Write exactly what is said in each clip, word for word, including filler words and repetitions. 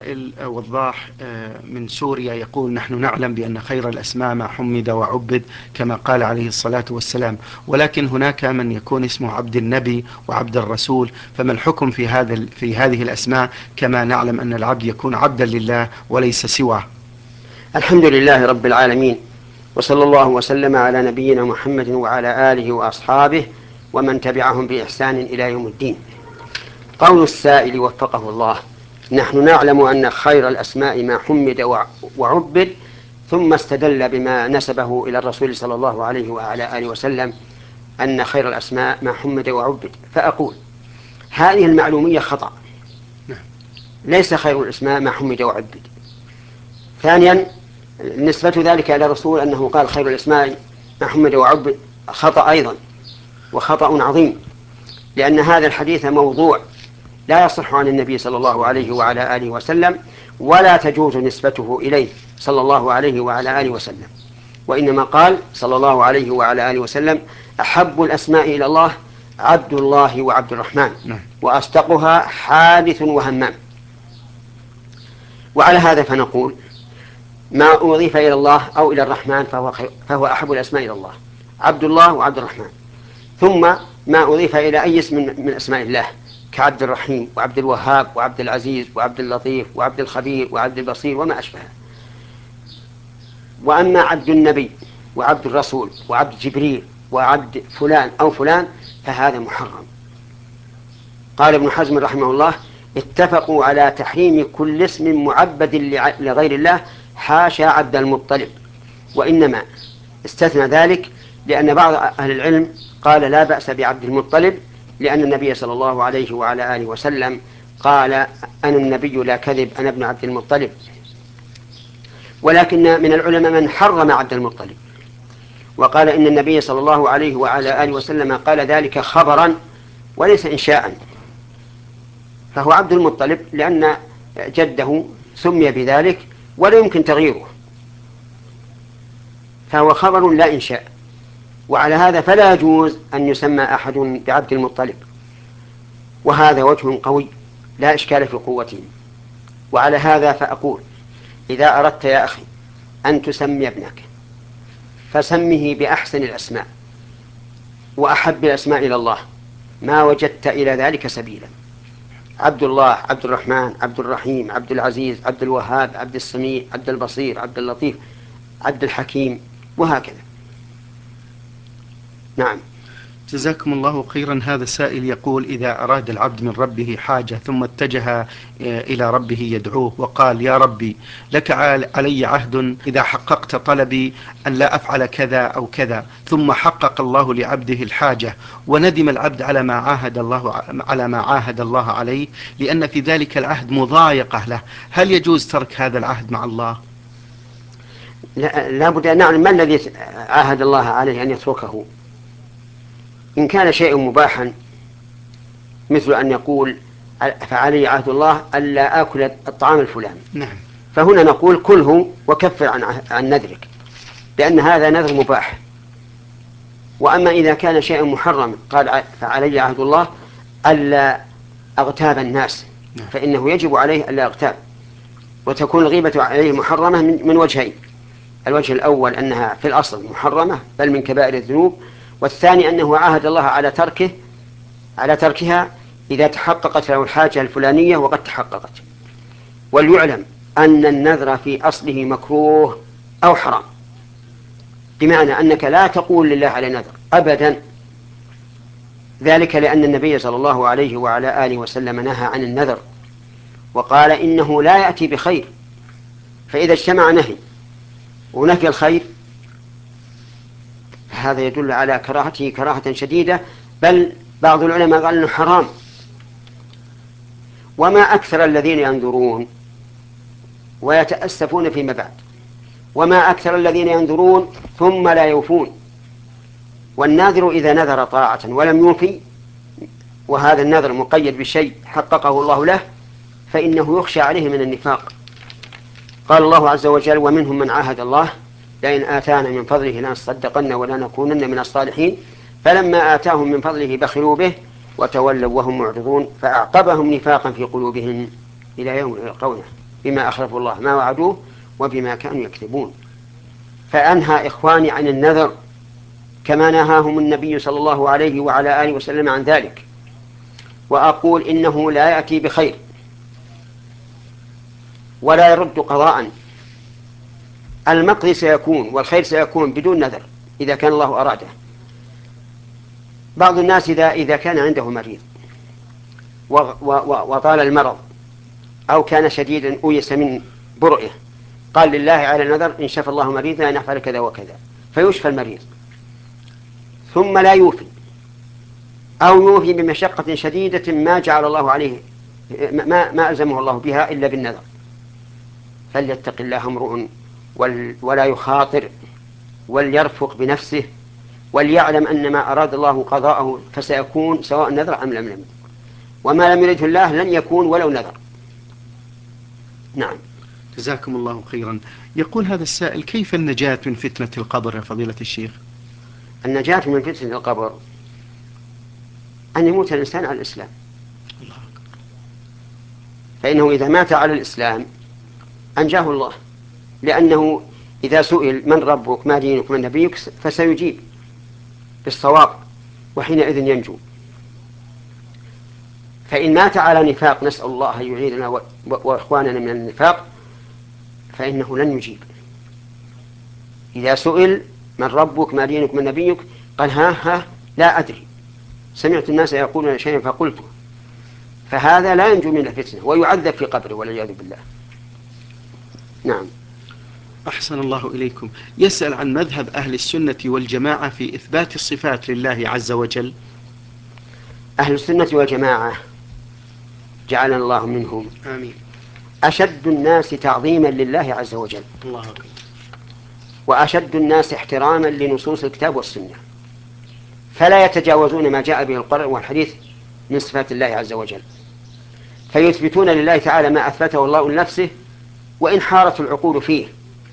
وضاح من سوريا يقول: نحن نعلم بأن خير الأسماء ما حمد وعبد كما قال عليه الصلاة والسلام، ولكن هناك من يكون اسمه عبد النبي وعبد الرسول، فما الحكم في هذا في هذه الأسماء، كما نعلم أن العبد يكون عبدا لله وليس سواه؟ الحمد لله رب العالمين، وصلى الله وسلم على نبينا محمد وعلى آله وأصحابه ومن تبعهم بإحسان إلى يوم الدين. قول السائل وفقه الله: نحن نعلم أن خير الأسماء ما حمد وعبد، ثم استدل بما نسبه إلى الرسول صلى الله عليه وعلى آله وسلم أن خير الأسماء ما حمد وعبد. فأقول هذه المعلومية خطأ، ليس خير الأسماء ما حمد وعبد. ثانيا، نسبة ذلك إلى الرسول أنه قال خير الأسماء ما حمد وعبد خطأ أيضا، وخطأ عظيم، لأن هذا الحديث موضوع لا يصح عن النبي صلى الله عليه وعلى آله وسلم، ولا تجوز نسبته إليه صلى الله عليه وعلى آله وسلم. وإنما قال صلى الله عليه وعلى آله وسلم: أحب الأسماء إلى الله عبد الله وعبد الرحمن، وأصدقها حادث وهمام. وعلى هذا فنقول ما أضيف إلى الله أو إلى الرحمن فهو, فهو أحب الأسماء إلى الله، عبد الله وعبد الرحمن. ثم ما أضيف إلى أي اسم من أسماء الله كعبد الرحيم وعبد الوهاب وعبد العزيز وعبد اللطيف وعبد الخبير وعبد البصير وما أشبهه. وأما عبد النبي وعبد الرسول وعبد جبريل وعبد فلان أو فلان فهذا محرم. قال ابن حزم رحمه الله: اتفقوا على تحريم كل اسم معبد لغير الله حاشا عبد المطلب، وإنما استثنى ذلك لأن بعض أهل العلم قال لا بأس بعبد المطلب، لأن النبي صلى الله عليه وعلى آله وسلم قال: أنا النبي لا كذب، أنا ابن عبد المطلب. ولكن من العلماء من حرم عبد المطلب وقال إن النبي صلى الله عليه وعلى آله وسلم قال ذلك خبرا وليس إنشاء، فهو عبد المطلب لأن جده سمي بذلك ولا يمكن تغييره، فهو خبر لا إنشاء. وعلى هذا فلا يجوز أن يسمى أحد بعبد المطلب، وهذا وجه قوي لا إشكال في قوته. وعلى هذا فأقول: إذا أردت يا أخي أن تسمي ابنك فسمه بأحسن الأسماء وأحب الأسماء إلى الله ما وجدت إلى ذلك سبيلا: عبد الله، عبد الرحمن، عبد الرحيم، عبد العزيز، عبد الوهاب، عبد السميع، عبد البصير، عبد اللطيف، عبد الحكيم، وهكذا. نعم. جزاكم الله خيرا. هذا السائل يقول: إذا أراد العبد من ربه حاجة ثم اتجه إلى ربه يدعوه وقال: يا ربي لك علي عهد إذا حققت طلبي أن لا أفعل كذا أو كذا، ثم حقق الله لعبده الحاجة وندم العبد على ما عاهد الله على ما عاهد الله عليه، لأن في ذلك العهد مضايقة له، هل يجوز ترك هذا العهد مع الله؟ لا, لا بد أن نعلم ما الذي عاهد الله عليه أن يتركه. إن كان شيء مباحا مثل أن يقول: فعلي عهد الله ألا آكل الطعام الفلاني، نعم، فهنا نقول: كله وكفر عن عن نذرك، لأن هذا نذر مباح. وأما إذا كان شيء محرم قال: فعلي عهد الله ألا أغتاب الناس، فإنه يجب عليه ألا أغتاب، وتكون الغيبة عليه محرمة من وجهين: الوجه الأول أنها في الأصل محرمة بل من كبائر الذنوب، والثاني أنه عاهد الله على تركه على تركها إذا تحققت له الحاجة الفلانية، وقد تحققت. وليعلم أن النذر في أصله مكروه أو حرام، بمعنى أنك لا تقول لله على نذر أبدا، ذلك لأن النبي صلى الله عليه وعلى آله وسلم نهى عن النذر وقال إنه لا يأتي بخير. فإذا اجتمع نهي ونفي الخير هذا يدل على كراهته كراهة شديدة، بل بعض العلماء قال إنه حرام. وما أكثر الذين ينذرون ويتأسفون فيما بعد، وما أكثر الذين ينذرون ثم لا يوفون. والناذر إذا نذر طاعة ولم يوفي، وهذا النذر مقيد بشيء حققه الله له، فإنه يخشى عليه من النفاق. قال الله عز وجل: ومنهم من عاهد الله لئن آتانا من فضله لنصدقن ولنكونن من الصالحين، فلما آتاهم من فضله بخلوا به وتولوا وهم معرضون فأعقبهم نفاقا في قلوبهم إلى يوم يلقونه. بما أخلفوا الله ما وعدوه وبما كانوا يكذبون. فأنهى إخواني عن النذر كما نهاهم النبي صلى الله عليه وعلى آله وسلم عن ذلك، وأقول إنه لا يأتي بخير ولا يرد قضاء. المقضي سيكون والخير سيكون بدون نذر إذا كان الله أراده. بعض الناس إذا, إذا كان عنده مريض وطال المرض أو كان شديدا أويس من برئه قال لله على نذر إن شفى الله مريضنا أن يفعل كذا وكذا، فيشفى المريض ثم لا يوفي أو يوفي بمشقة شديدة ما جعل الله عليه ما, ما ألزمه الله بها إلا بالنذر. فليتق الله امرؤ ولا يخاطر وليرفق بنفسه وليعلم أن ما أراد الله قضاءه فسيكون سواء نذر أم لم ينذر، وما لم يرده الله لن يكون ولو نذر. نعم. جزاكم الله خيرا. يقول هذا السائل: كيف النجاة من فتنة القبر يا فضيلة الشيخ؟ النجاة من فتنة القبر أن يموت الإنسان على الإسلام، الله أكبر. فإنه إذا مات على الإسلام أنجاه الله، لأنه إذا سئل من ربك ما دينك من نبيك فسيجيب بالصواب وحينئذ ينجو. فإن مات على نفاق نسأل الله أن يعيذنا وإخواننا من النفاق فإنه لن يجيب. إذا سئل من ربك ما دينك من نبيك قال ها ها لا أدري، سمعت الناس يقولون شيئا فقلته، فهذا لا ينجو من الفتنة ويعذب في قبره والعياذ بالله. نعم. أحسن الله إليكم. يسأل عن مذهب أهل السنة والجماعة في إثبات الصفات لله عز وجل. أهل السنة والجماعة جعلنا الله منهم آمين. أشد الناس تعظيما لله عز وجل، الله أكبر، وأشد الناس احتراما لنصوص الكتاب والسنة، فلا يتجاوزون ما جاء به القرآن والحديث من صفات الله عز وجل، فيثبتون لله تعالى ما أثبته الله لنفسه وإن حارت العقول فيه،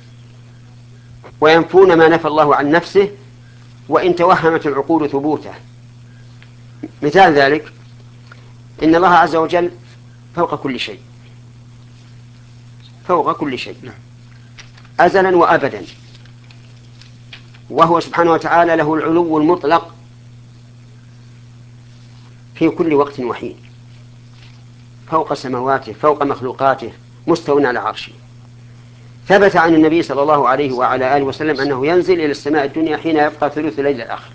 وينفون ما نفى الله عن نفسه وإن توهمت العقول ثبوته. مثال ذلك إن الله عز وجل فوق كل شيء، فوق كل شيء أزلا وأبدا، وهو سبحانه وتعالى له العلو المطلق في كل وقت وحين، فوق سماواته فوق مخلوقاته مستوٍ على عرشه. ثبت عن النبي صلى الله عليه وعلى آله وسلم أنه ينزل إلى السماء الدنيا حين يبقى ثلث الليل الآخر،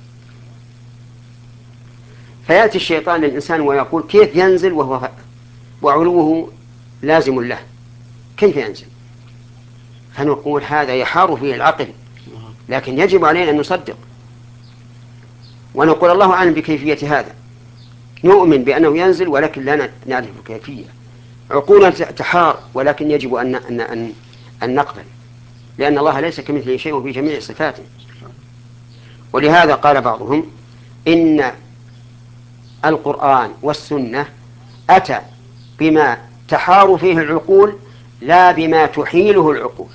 فيأتي الشيطان للإنسان ويقول كيف ينزل وهو وعلوه لازم له، كيف ينزل؟ فنقول هذا يحار فيه العقل، لكن يجب علينا أن نصدق ونقول الله أعلم بكيفية هذا، نؤمن بأنه ينزل ولكن لا نعرف الكيفية، عقولنا تحار ولكن يجب أن, أن, أن, أن نقبل، لأن الله ليس كمثله شيء في جميع صفاته. ولهذا قال بعضهم إن القرآن والسنة أتى بما تحار فيه العقول لا بما تحيله العقول.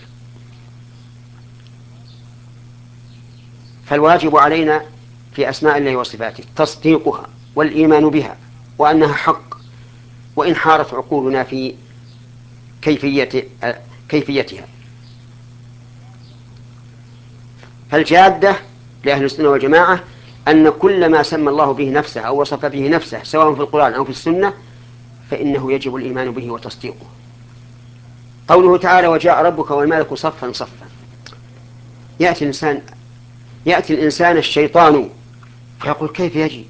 فالواجب علينا في أسماء الله وصفاته تصديقها والإيمان بها وأنها حق، وإن حارت عقولنا في كيفية كيفيتها. فالجادة لأهل السنة والجماعة أن كل ما سمى الله به نفسه أو وصف به نفسه سواء في القرآن أو في السنة فإنه يجب الإيمان به وتصديقه. قوله تعالى وجاء ربك والملك صفا صفا، يأتي الإنسان يأتي الإنسان الشيطان فيقول كيف يجي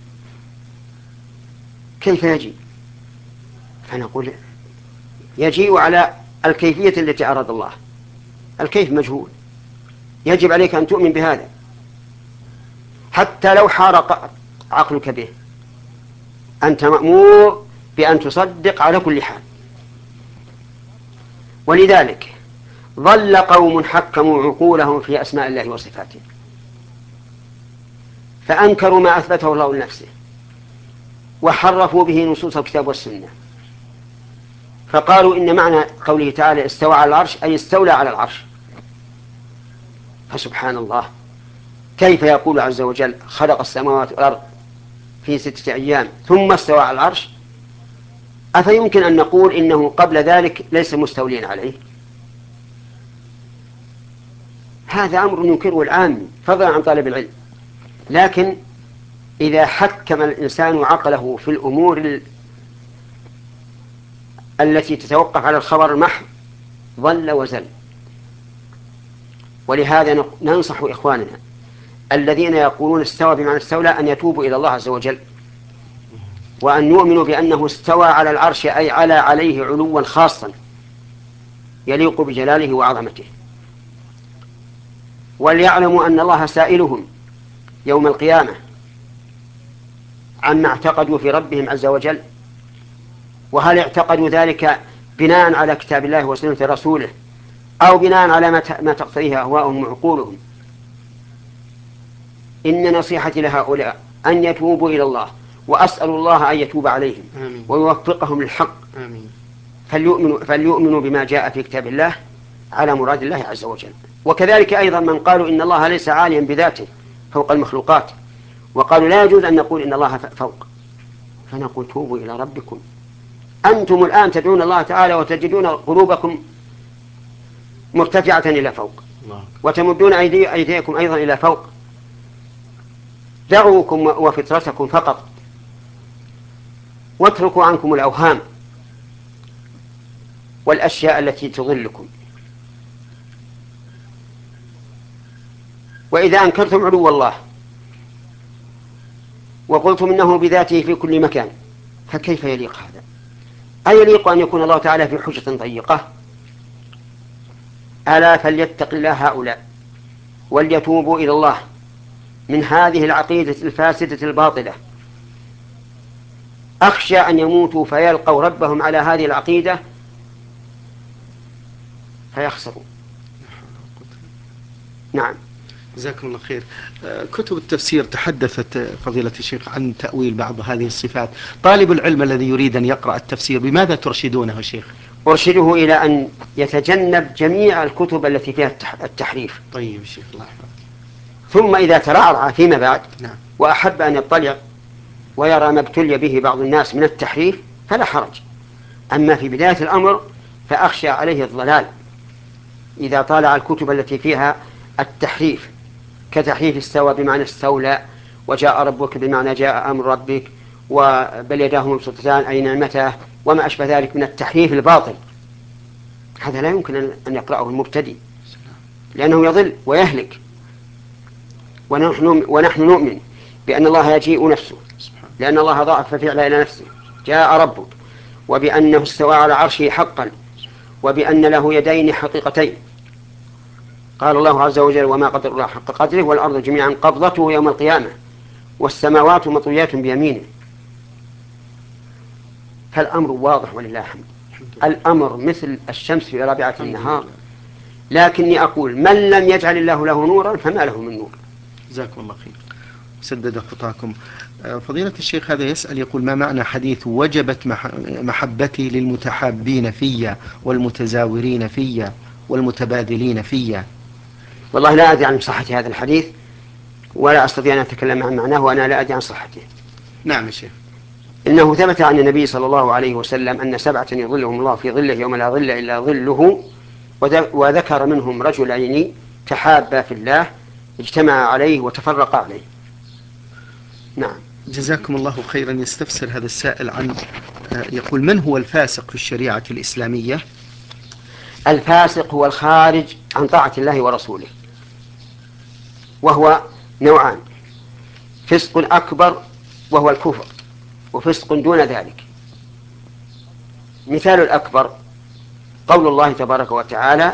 كيف يجي فنقول يجيء على الكيفية التي أراد الله، الكيف مجهول، يجب عليك أن تؤمن بهذا حتى لو حار عقلك به، أنت مأمور بأن تصدق على كل حال. ولذلك ظل قوم حكموا عقولهم في أسماء الله وصفاته فأنكروا ما أثبته الله لنفسه وحرفوا به نصوص الكتاب والسنة، فقالوا إن معنى قوله تعالى استوى على العرش أي استولى على العرش. فسبحان الله، كيف يقول عز وجل خلق السماوات والأرض في ستة أيام ثم استوى على العرش؟ أفيمكن أن نقول إنه قبل ذلك ليس مستولين عليه؟ هذا أمر ينكره العام فضلا عن طالب العلم. لكن إذا حكم الإنسان عقله في الأمور التي تتوقف على الخبر المحض ضل وزل. ولهذا ننصح إخواننا الذين يقولون استوى بمعنى استولى أن يتوبوا إلى الله عز وجل، وأن يؤمنوا بأنه استوى على العرش، أي على عليه علوا خاصا يليق بجلاله وعظمته. وليعلموا أن الله سائلهم يوم القيامة عما اعتقدوا في ربهم عز وجل، وهل اعتقدوا ذلك بناء على كتاب الله وسنة رسوله أو بناء على ما تقتضيه أهواءهم وعقولهم. إن نصيحتي لهؤلاء أن يتوبوا إلى الله، وأسأل الله أن يتوب عليهم آمين. ويوفقهم للحق. آمين. فليؤمنوا, فليؤمنوا بما جاء في كتاب الله على مراد الله عز وجل. وكذلك أيضا من قالوا إن الله ليس عاليا بذاته فوق المخلوقات، وقالوا لا يجوز أن نقول إن الله فوق، فنقول توبوا إلى ربكم. أنتم الآن تدعون الله تعالى وتجدون قلوبكم مرتفعة إلى فوق، وتمدون أيدي أيديكم أيضا إلى فوق. دعوكم وفطرتكم فقط، واتركوا عنكم الأوهام والأشياء التي تضلكم. وإذا أنكرتم علو الله وقلتم إنه بذاته في كل مكان، فكيف يليق هذا؟ أيليق أن يكون الله تعالى في حجة ضيقة؟ ألا فليتق الله هؤلاء وليتوبوا إلى الله من هذه العقيدة الفاسدة الباطلة. أخشى أن يموتوا فيلقوا ربهم على هذه العقيدة فيخسروا. نعم. جزاكم الله خير. كتب التفسير تحدثت فضيلة الشيخ عن تأويل بعض هذه الصفات. طالب العلم الذي يريد أن يقرأ التفسير بماذا ترشدونه شيخ؟ أرشده إلى أن يتجنب جميع الكتب التي فيها التحريف. طيب شيخ الله يحفظك. ثم إذا ترعرع فيما بعد نعم. وأحب أن يطلع ويرى ما ابتلي به بعض الناس من التحريف فلا حرج. أما في بداية الأمر فأخشى عليه الضلال إذا طالع الكتب التي فيها التحريف، كتحريف استوى بمعنى استولى، وجاء ربك بمعنى جاء أمر ربك، وبل يداه مبسوطتان أي نعمته، وما أشبه ذلك من التحريف الباطل. هذا لا يمكن أن يقرأه المبتدئ لأنه يضل ويهلك. ونحن, ونحن نؤمن بأن الله يجيء نفسه، لأن الله ضاعف فعل إلى نفسه جاء ربك، وبأنه استوى على عرشه حقا، وبأن له يدين حقيقتين. قال الله عز وجل وما قدر الله حق قدره والأرض جميعا قبضته يوم القيامة والسماوات مطويات بيمينه. فالأمر واضح ولله الحمد. الأمر مثل الشمس في رابعة النهار. لكني أقول من لم يجعل الله له نورا فما له من نور. جزاكم الله خير سدد خطاكم. فضيلة الشيخ هذا يسأل يقول ما معنى حديث وجبت محبتي للمتحابين فيا والمتزاورين فيا والمتبادلين فيا؟ والله لا أدري عن صحة هذا الحديث ولا أستطيع أن أتكلم عن معناه وأنا لا أدري عن صحته. نعم يا شيخ. إنه ثبت عن النبي صلى الله عليه وسلم أن سبعة يظلهم الله في ظله يوم لا ظل إلا ظله، وذكر منهم رجلين تحابا في الله اجتمعا عليه وتفرقا عليه. نعم. جزاكم الله خيرا. يستفسر هذا السائل عن يقول من هو الفاسق في الشريعة الإسلامية؟ الفاسق هو الخارج عن طاعة الله ورسوله، وهو نوعان: فسق أكبر وهو الكفر، وفسق دون ذلك. مثال الأكبر قول الله تبارك وتعالى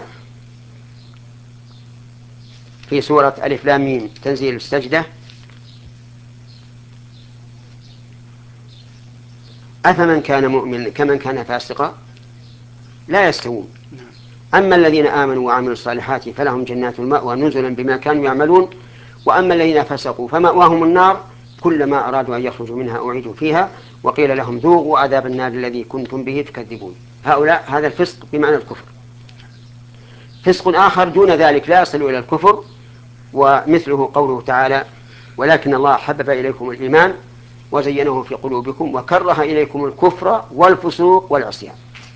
في سورة ألف لام ميم تنزيل السجدة: أفمن كان مؤمنا كمن كان فاسقا لا يستوون، أما الذين آمنوا وعملوا الصالحات فلهم جنات المأوى نزلا بما كانوا يعملون، وأما الذين فسقوا فمأواهم النار كلما أرادوا أن يخرجوا منها أعيدوا فيها وقيل لهم ذوقوا عذاب النار الذي كنتم به تكذبون. هؤلاء هذا الفسق بمعنى الكفر. فسق آخر دون ذلك لا يصل إلى الكفر، ومثله قوله تعالى: ولكن الله حبب إليكم الإيمان وزينه في قلوبكم وكره إليكم الكفر والفسوق والعصيان.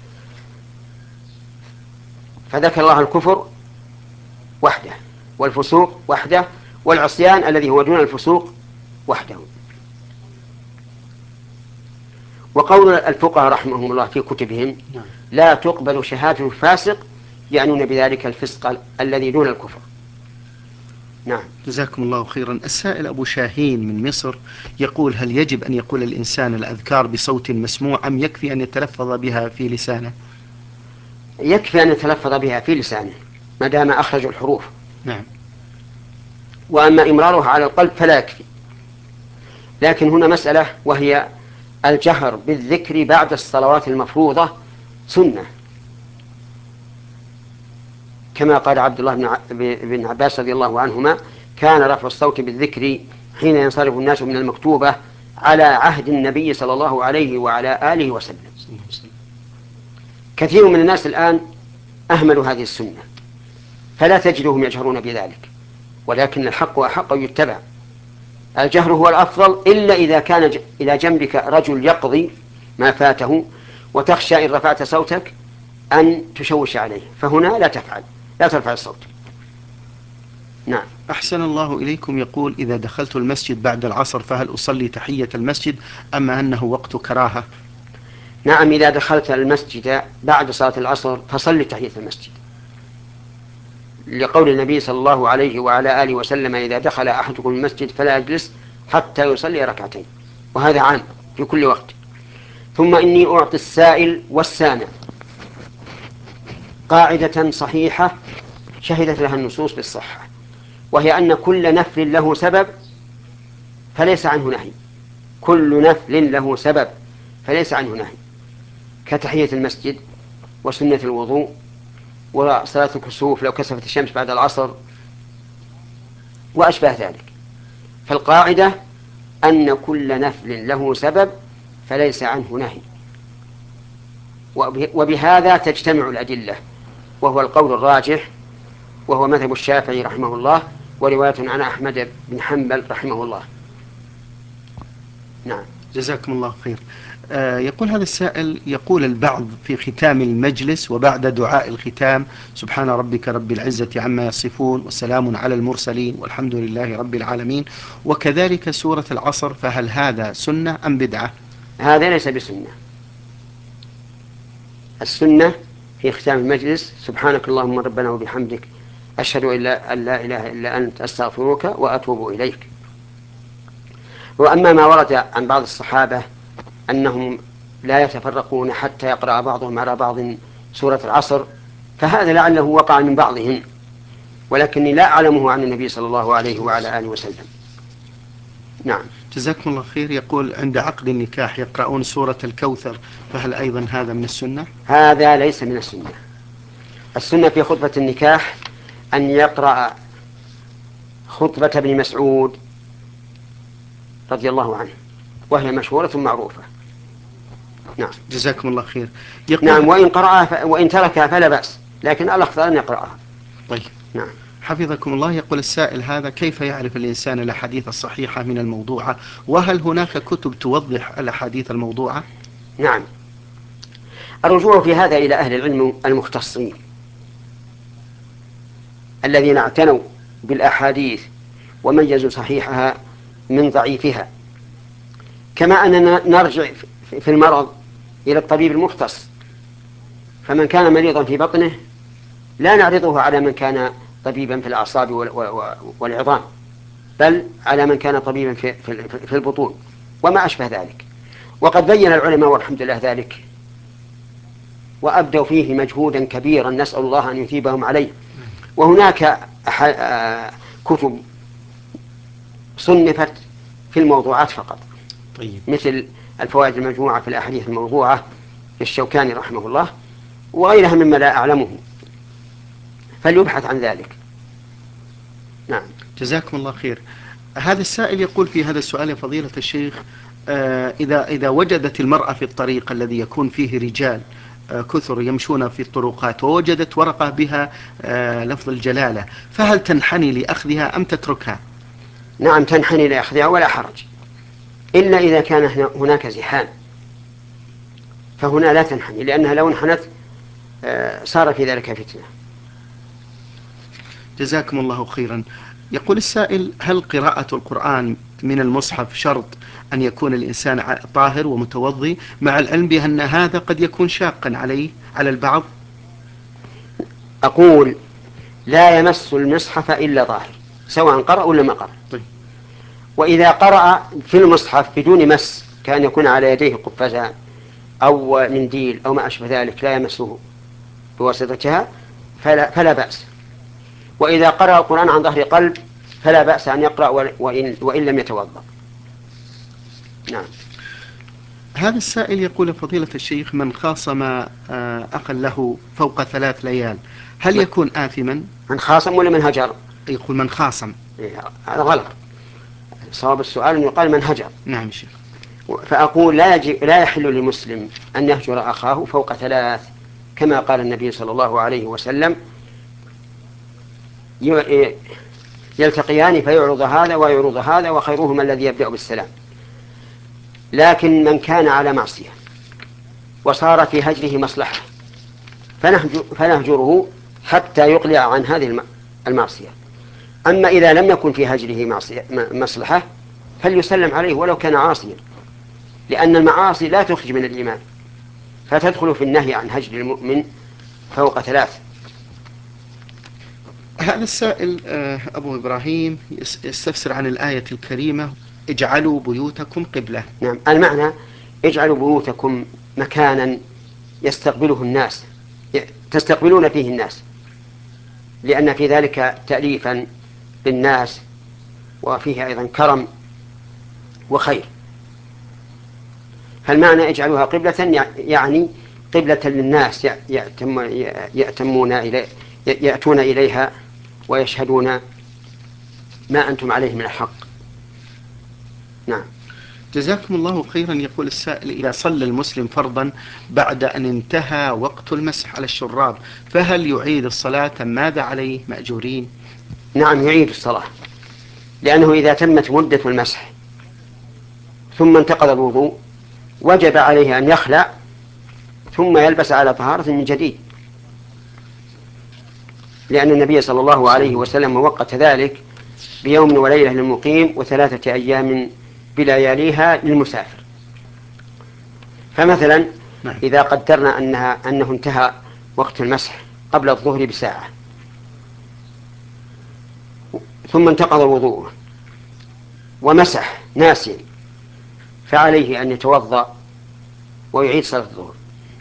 فذكر الله الكفر وحده، والفسوق وحده، والعصيان الذي هو دون الفسوق وحده. وقول الفقهاء رحمهم الله في كتبهم لا تقبل شهادة الفاسق يعنون بذلك الفسق الذي دون الكفر. نعم. جزاكم الله خيرا. السائل أبو شاهين من مصر يقول: هل يجب أن يقول الإنسان الأذكار بصوت مسموع أم يكفي أن يتلفظ بها في لسانه؟ يكفي أن يتلفظ بها في لسانه ما دام أخرج الحروف. نعم. وأما إمرارها على القلب فلا يكفي. لكن هنا مسألة، وهي الجهر بالذكر بعد الصلوات المفروضة سنة، كما قال عبد الله بن عباس رضي الله عنهما: كان رفع الصوت بالذكر حين ينصرف الناس من المكتوبة على عهد النبي صلى الله عليه وعلى آله وسلم. كثير من الناس الآن أهملوا هذه السنة، فلا تجدهم يجهرون بذلك، ولكن الحق أحق يتبع. الجهر هو الأفضل، إلا إذا كان إلى جنبك رجل يقضي ما فاته وتخشى إن رفعت صوتك أن تشوش عليه، فهنا لا تفعل، لا ترفع الصوت. نعم. أحسن الله إليكم. يقول: إذا دخلت المسجد بعد العصر فهل أصلي تحية المسجد أم أنه وقت كراهة؟ نعم، إذا دخلت المسجد بعد صلاة العصر فصلي تحية المسجد، لقول النبي صلى الله عليه وعلى آله وسلم: إذا دخل أحدكم المسجد فلا يجلس حتى يصلي ركعتين، وهذا عام في كل وقت. ثم إني أعطي السائل والسامع قاعدة صحيحة شهدت لها النصوص بالصحة، وهي أن كل نفل له سبب فليس عنه نهي. كل نفل له سبب فليس عنه نهي، كتحية المسجد وسنة الوضوء وصلاة الكسوف لو كسفت الشمس بعد العصر وأشبه ذلك. فالقاعدة أن كل نفل له سبب فليس عنه نهي، وبهذا تجتمع الأدلة، وهو القول الراجح، وهو مذهب الشافعي رحمه الله ورواية عن أحمد بن حنبل رحمه الله. نعم. جزاكم الله خير. آه يقول هذا السائل: يقول البعض في ختام المجلس وبعد دعاء الختام: سبحان ربك رب العزة عما يصفون وسلام على المرسلين والحمد لله رب العالمين، وكذلك سورة العصر، فهل هذا سنة أم بدعة؟ هذا ليس بسنة. السنة في ختام المجلس: سبحانك اللهم ربنا وبحمدك أشهد أن لا إله إلا أنت أستغفرك وأتوب إليك. وأما ما ورد عن بعض الصحابة أنهم لا يتفرقون حتى يقرأ بعضهم على بعض سورة العصر، فهذا لعله وقع من بعضهم، ولكني لا أعلمه عن النبي صلى الله عليه وعلى آله وسلم. نعم. جزاكم الله خير. يقول: عند عقد النكاح يقرؤون سورة الكوثر، فهل أيضا هذا من السنة؟ هذا ليس من السنة. السنة في خطبة النكاح أن يقرأ خطبة ابن مسعود رضي الله عنه، وهي مشهورة معروفة. نعم. جزاكم الله خير. يقول: نعم، وإن قرأها ف... وإن تركها فلا بأس، لكن الأفضل أن يقرأها. طيب. نعم. حفظكم الله. يقول السائل هذا: كيف يعرف الإنسان الأحاديث الصحيحة من الموضوعة؟ وهل هناك كتب توضح الأحاديث الموضوعة؟ نعم، الرجوع في هذا إلى أهل العلم المختصين الذين اعتنوا بالأحاديث وميزوا صحيحها من ضعيفها، كما أننا نرجع في المرض إلى الطبيب المختص. فمن كان مريضا في بطنه لا نعرضه على من كان طبيبا في الأعصاب والعظام، بل على من كان طبيبا في البطون وما أشبه ذلك. وقد بين العلماء والحمد لله ذلك، وأبدوا فيه مجهودا كبيرا، نسأل الله أن يثيبهم عليه. وهناك كتب صنفت في الموضوعات فقط. طيب. مثل الفوائد المجموعة في الأحاديث الموضوعة للشوكاني رحمه الله، وغيرها مما لا أعلمه، فليبحث عن ذلك. نعم. جزاكم الله خير. هذا السائل يقول في هذا السؤال: يا فضيلة الشيخ، آه إذا إذا وجدت المرأة في الطريق الذي يكون فيه رجال آه كثر يمشون في الطرقات، ووجدت ورقة بها آه لفظ الجلالة، فهل تنحني لأخذها أم تتركها؟ نعم، تنحني لأخذها ولا حرج. إلا إذا كان هناك زحام، فهنا لا تنحني، لأنها لو انحنت صار في ذلك فتنة. جزاكم الله خيرا. يقول السائل: هل قراءة القرآن من المصحف شرط أن يكون الإنسان طاهر ومتوضي، مع العلم بأن هذا قد يكون شاقا عليه على البعض؟ أقول: لا يمس المصحف إلا طاهر، سواء قرأ ولا ما قرأ. طيب. وإذا قرأ في المصحف بدون مس، كان يكون على يديه قفازان أو منديل أو ما أشبه ذلك لا يمسه بواسطتها، فلا, فلا بأس. وإذا قرأ القرآن عن ظهر قلب فلا بأس أن يقرأ وإن, وإن لم يتوضأ. نعم. هذا السائل يقول: فضيلة الشيخ، من خاصم أخا له فوق ثلاث ليال هل يكون آثما؟ من خاصم ولا من هجر؟ يقول من خاصم. إيه، هذا غلط. صواب السؤال أن يقال من هجر. نعم شيخ. فأقول: لا, يجب لا يحل للمسلم أن يهجر أخاه فوق ثلاث، كما قال النبي صلى الله عليه وسلم: يلتقيان فيعرض هذا ويعرض هذا وخيرهما الذي يبدأ بالسلام. لكن من كان على معصية وصار في هجره مصلحة فنهجره حتى يقلع عن هذه المعصية. أما إذا لم يكن في هجره معصية مصلحة فليسلم عليه ولو كان عاصيا، لأن المعاصي لا تخرج من الإيمان، فتدخل في النهي عن هجر المؤمن فوق ثلاث. هذا السائل أبو إبراهيم يستفسر عن الآية الكريمة: اجعلوا بيوتكم قبلة. نعم، المعنى: اجعلوا بيوتكم مكانا يستقبله الناس، تستقبلون فيه الناس، لأن في ذلك تأليفا للناس وفيه أيضا كرم وخير. فالمعنى: اجعلوها قبلة، يعني قبلة للناس يأتم يأتمون إلي يأتون إليها ويشهدون ما أنتم عليه من الحق. نعم. جزاكم الله خيرا. يقول السائل: إذا صلى المسلم فرضا بعد أن انتهى وقت المسح على الشراب فهل يعيد الصلاة؟ ماذا عليه؟ مأجورين؟ نعم، يعيد الصلاة، لأنه إذا تمت مدة المسح ثم انتقض الوضوء وجب عليه أن يخلع ثم يلبس على طهارة من جديد، لأن النبي صلى الله عليه وسلم وقت ذلك بيوم وليلة للمقيم وثلاثة أيام بلياليها للمسافر. فمثلا إذا قدرنا أنها أنه انتهى وقت المسح قبل الظهر بساعة ثم انتقض الوضوء ومسح ناسيا، فعليه أن يتوضأ ويعيد صلاة الظهر.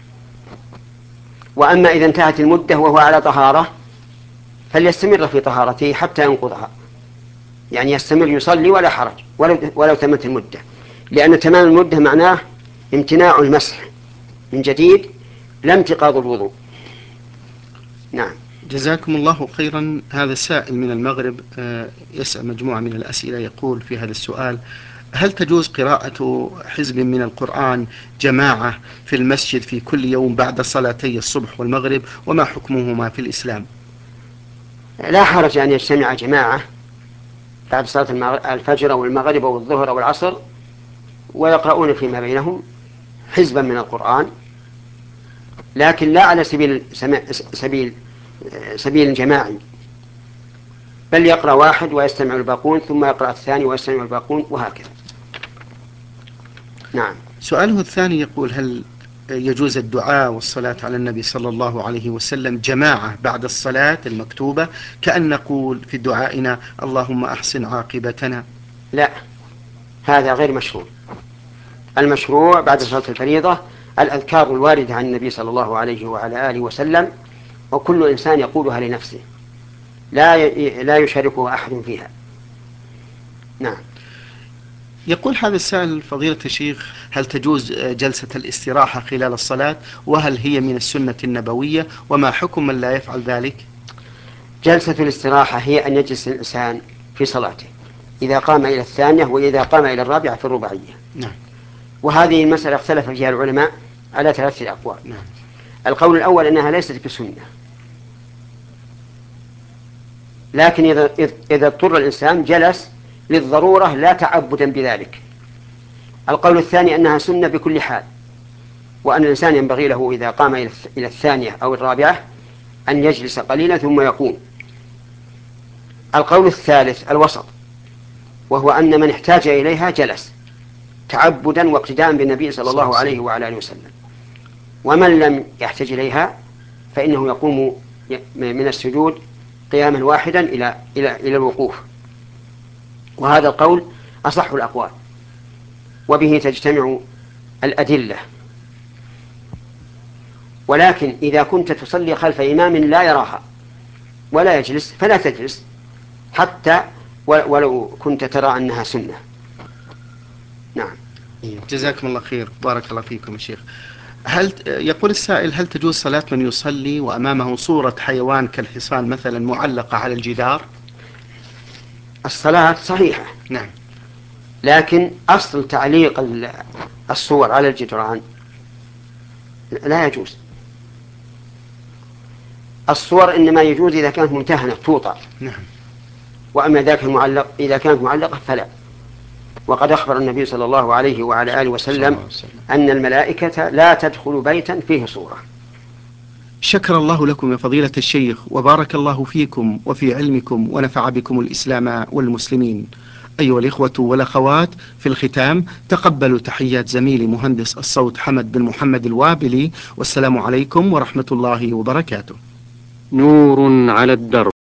وأما إذا انتهت المدة وهو على طهارة فليستمر في طهارته حتى ينقضها، يعني يستمر يصلي ولا حرج ولو, ولو تمت المدة، لأن تمام المدة معناه امتناع المسح من جديد لا انتقاض الوضوء. نعم. جزاكم الله خيرا. هذا السائل من المغرب يسأل مجموعة من الأسئلة. يقول في هذا السؤال: هل تجوز قراءة حزب من القرآن جماعة في المسجد في كل يوم بعد صلاتي الصبح والمغرب، وما حكمهما في الإسلام؟ لا حرج أن يجتمع جماعة بعد صلاة الفجر أو المغرب أو الظهر أو العصر ويقرؤون فيما بينهم حزبا من القرآن، لكن لا على سبيل سبيل سبيل جماعي، بل يقرأ واحد ويستمع الباقون ثم يقرأ الثاني ويستمع الباقون وهكذا. نعم. سؤاله الثاني يقول: هل يجوز الدعاء والصلاة على النبي صلى الله عليه وسلم جماعة بعد الصلاة المكتوبة، كأن نقول في دعائنا اللهم أحسن عاقبتنا؟ لا، هذا غير مشروع. المشروع بعد صلاة الفريضة الأذكار الواردة عن النبي صلى الله عليه وعلى آله وسلم، وكل إنسان يقولها لنفسه لا لا يشاركه أحد فيها. نعم. يقول هذا السائل: فضيلة الشيخ، هل تجوز جلسة الاستراحة خلال الصلاة؟ وهل هي من السنة النبوية؟ وما حكم من لا يفعل ذلك؟ جلسة الاستراحة هي أن يجلس الإنسان في صلاته إذا قام إلى الثانية وإذا قام إلى الرابعة في الرباعية. نعم. وهذه المسألة اختلف فيها العلماء على ثلاثة أقوال. نعم. القول الأول أنها ليست بسنة، لكن إذا إذا اضطر الإنسان جلس للضرورة لا تعبدا بذلك، القول الثاني أنها سنة بكل حال، وأن الإنسان ينبغي له إذا قام إلى الثانية أو الرابعة أن يجلس قليلا ثم يقوم. القول الثالث الوسط، وهو أن من احتاج إليها جلس تعبدا واقتداء بالنبي صلى الله عليه وعلى آله وسلم، ومن لم يحتاج إليها فإنه يقوم من السجود قياما واحدا إلى إلى إلى الوقوف. وهذا القول أصح الأقوال، وبه تجتمع الأدلة. ولكن إذا كنت تصلي خلف إمام لا يراها ولا يجلس فلا تجلس حتى ولو كنت ترى أنها سنة. نعم. جزاكم الله خير، بارك الله فيكم يا شيخ. هل يقول السائل: هل تجوز صلاة من يصلي وأمامه صورة حيوان كالحصان مثلا معلقة على الجدار؟ الصلاة صحيحة، نعم، لكن أصل تعليق الصور على الجدران لا يجوز. الصور إنما يجوز إذا كانت ممتهنة توضع، نعم، وأما ذاك المعلق إذا كانت معلقة فلا. وقد أخبر النبي صلى الله عليه وعلى آله وسلم أن الملائكة لا تدخل بيتا فيه صورة. شكر الله لكم يا فضيلة الشيخ، وبارك الله فيكم وفي علمكم، ونفع بكم الإسلام والمسلمين. أيها الإخوة والأخوات، في الختام تقبلوا تحيات زميلي مهندس الصوت حمد بن محمد الوابلي، والسلام عليكم ورحمة الله وبركاته. نور على الدرب.